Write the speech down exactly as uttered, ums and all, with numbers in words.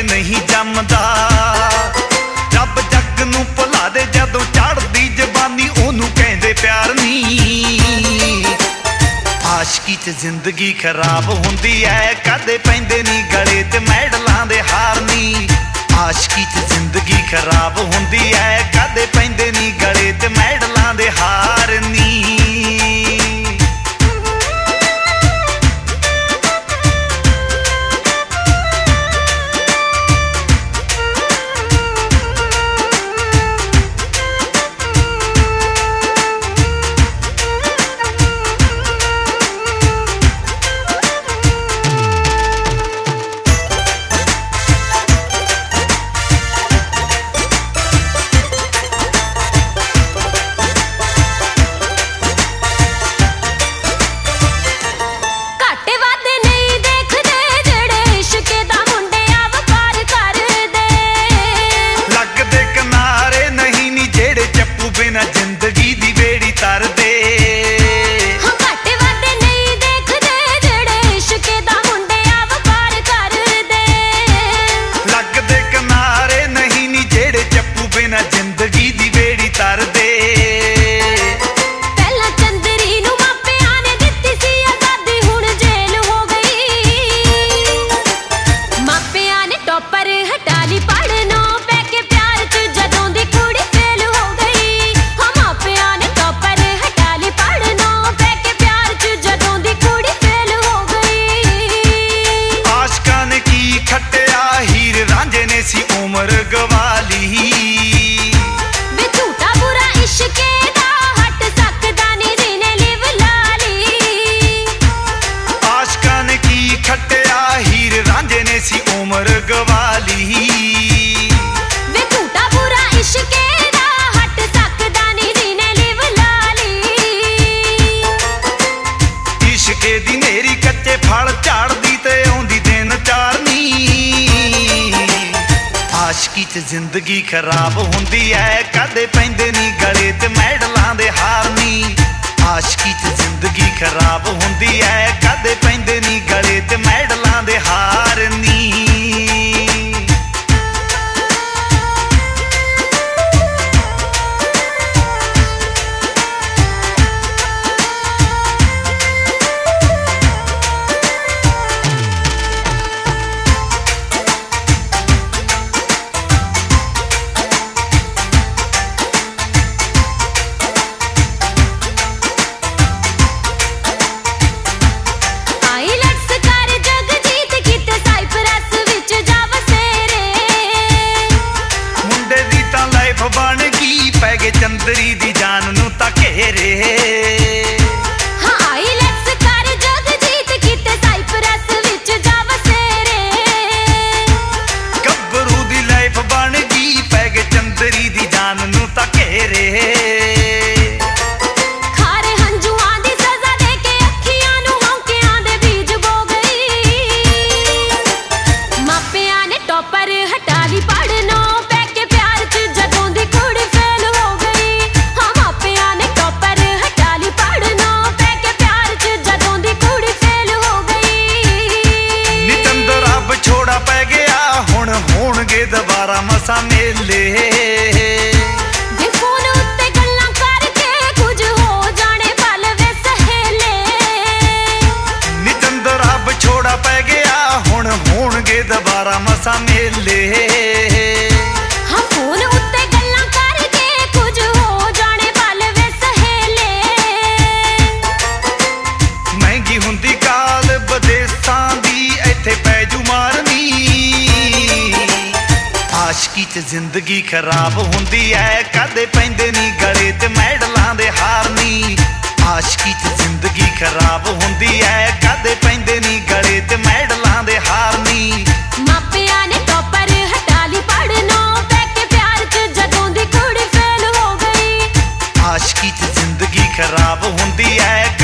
नहीं जमदा। जब जग नूं भुला दे जदों चढ़दी जवानी ओनू कहंदे प्यार नी। आशकी च जिंदगी खराब हुंदी है कदे पैंदे नी गले च मैडलां दे हार नी। आशकी च जिंदगी खराब हुंदी है कदे पैंदे नी गले च मैडलां दे हार नी। बिना जिंदगी दी बेड़ी तर दे घट वध नहीं देखदे जेड़े इश्क दा मुंडिया व्यापार कर दे। लगदे किनारे नहीं नी जेड़े चप्पू बिना जिंदगी दी बेड़ी तर दे। पहला चंदरी नूं मापियां ने दित्ती सी आजादी हुण जेल हो गई। मापियां ने टॉपर हटा ली पढ़नों पै के प्यार च जदों दी कुड़ी फेल हो गई। सी उम्र गवाली वे झूठा बुरा इश्क दा हट सकदा नी जिने लिव लाली। आशका ने की खट्टिया हीर रांझे ने सी उम्र गवाली। वे झूठा बुरा इश्क दा हट सकदा नी जिने लिव लाली। इश्के दी नेरी कच्चे फल झाड़दी ते आउंदी दिन चारनी। आशकी च जिंदगी खराब हुंदी है कदे पैंदे नी गले च मैडलां दे हार नी। आशकी च जिंदगी खराब हुंदी है कदे पैंदे नी गले च मैडलां दे हार नी। बन गई पै गए चंदरी दी जान नू तां घेरे। हां आईलैट्स कर जगजीत किते साइप्रस विच जा वसेरे। गब्बरू दी लाइफ बन गई पै गए चंदरी दी जान नू तां घेरे। खारे हंजुआं दी सजा दे के अखियां नू हौंकियां दे बीज बो गई। मापियां ने टॉपर हटा ली पढ़नों पै के प्यार च जदों दी कुड़ी फेल हो गई। हाँ मापियां ने टॉपर हटा ली पढ़नों पै के प्यार च जदों दी कुड़ी फेल हो गई। नितंदर अब छोड़ा पै गया हुण होणगे दोबारा मसा मेले। वे फोन उत्ते गल्लां करके कुछ हो जाने पल वे सहेले। नितंदर अब छोड़ा पै गया हुण होणगे दोबारा मसा मेले। हाँ फोन उत्ते गल्लां करके कुछ हो जाने पल वे सहेले। महंगी हुंदी काल बदेसां दी इत्थे पैजू मारनी। आशकी च जिंदगी खराब हुंदी है कदे पैंदे नी गले च मैडलां दे हार नी। आशकी च जिंदगी खराब हुंदी है कदे पैंदे नी गले च मैडलां दे हार नी। मापियां ने टॉपर हटा ली पढ़नों पै के प्यार च जदों दी कुड़ी फेल हो गई। आशकी च जिंदगी खराब हुंदी है